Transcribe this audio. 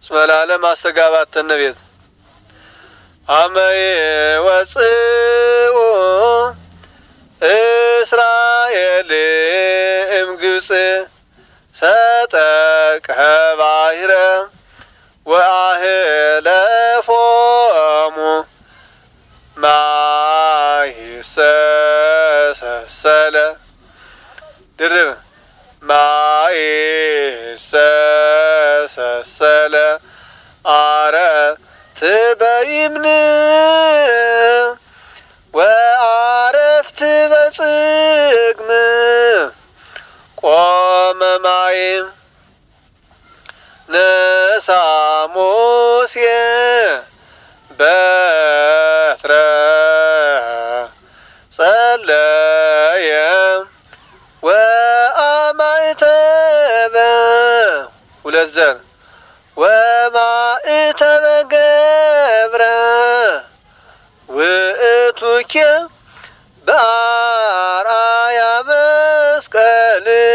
ስመላለም አስተጋባት ተነቤት አመይ ወጽኡ እስራኤል እምግብጽ ሰጠቀ ባሕረ ወአህለፎሙ ማይሰሰለ ድርብ ማይሰሰለ አረትበይምን ወአረፍት በጽግም ቆመ ማይ ነሳ ሙሴ በትረ ጸለየ ወአማእተበ ሁለት ዘር ወማእተበ ገብረ ውእቱኬ በአርአያ መስቀል